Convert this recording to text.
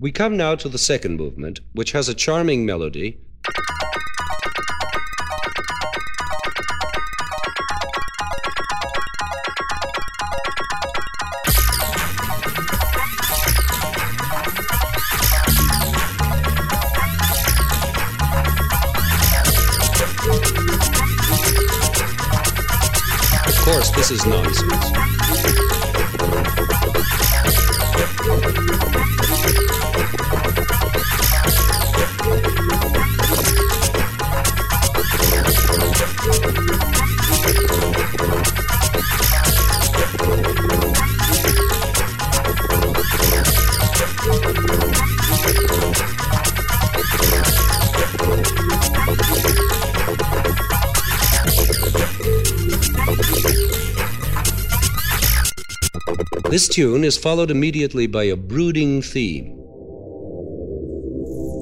We come now to the second movement, which has a charming melody. Of course, this is nonsense. This tune is followed immediately by a brooding theme.